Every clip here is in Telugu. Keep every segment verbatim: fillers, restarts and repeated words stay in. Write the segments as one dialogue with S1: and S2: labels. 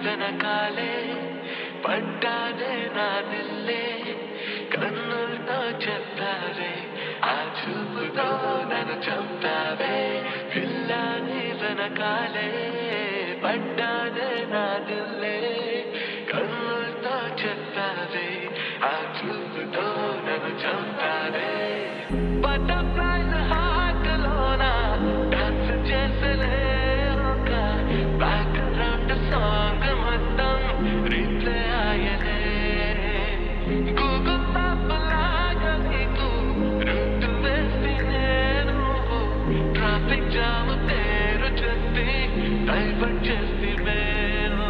S1: వెనకాలే పడ్డాదే నా దిల్లే కన్నులతో చెప్పావే ఆ చూపుతో నన్ను చంపావే పిల్లని వెనకాలే పడ్డాదే నా దిల్లే కన్నులతో చెప్పావే ఆ చూపుతో నన్ను చంపావే బటర్ఫ్లైస్ హార్ట్ లోన డాన్స్ చేసలే ఒక బ్యాక్గ్రౌండ్ సాంగ్ మొత్తం రీప్లే ఆయలే గూగుల్ మ్యాప్ లాగా నీకు రూట్ వేసి నేను ట్రాఫిక్ జామ్ పేరు చెప్పి డైవర్ట్ చేసి నేను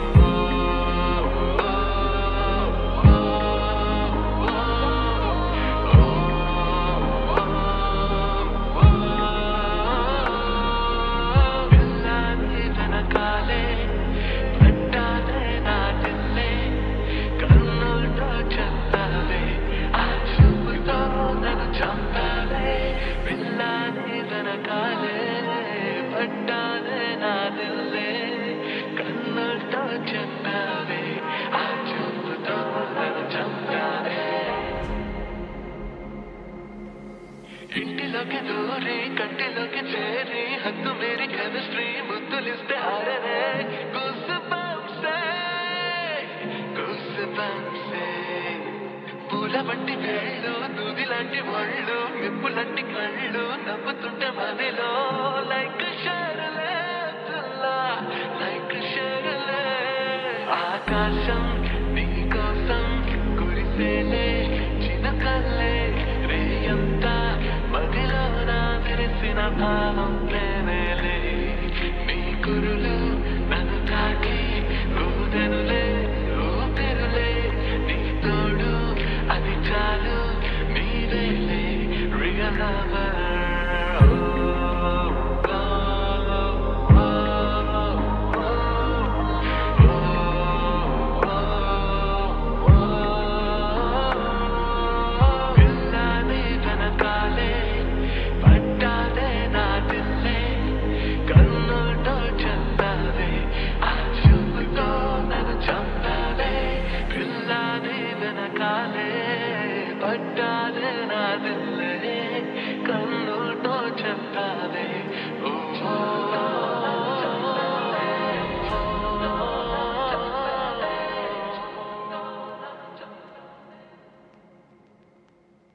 S1: ఇంటిలోకి దూరి కంటిలోకి చేరి హద్దు మేరీ కెమిస్ట్రీ ముద్దులిస్తే ఆరనే గుస్ బంప్సే గుస్ బంప్సే పూల వంటి వేళ్ళు దూది లాంటి ఒళ్ళు మెప్పు లాంటి కళ్ళు నవ్వుతుంటే మనలో లైక్ షర్లే పిల్ల లైక్ షర్లే ఆకాశం నీ కోసం కురిసేలే చినకల్లే రేయంతా మదిలో నా తెలిసిన భావం ప్రేమేలే నీ కురులు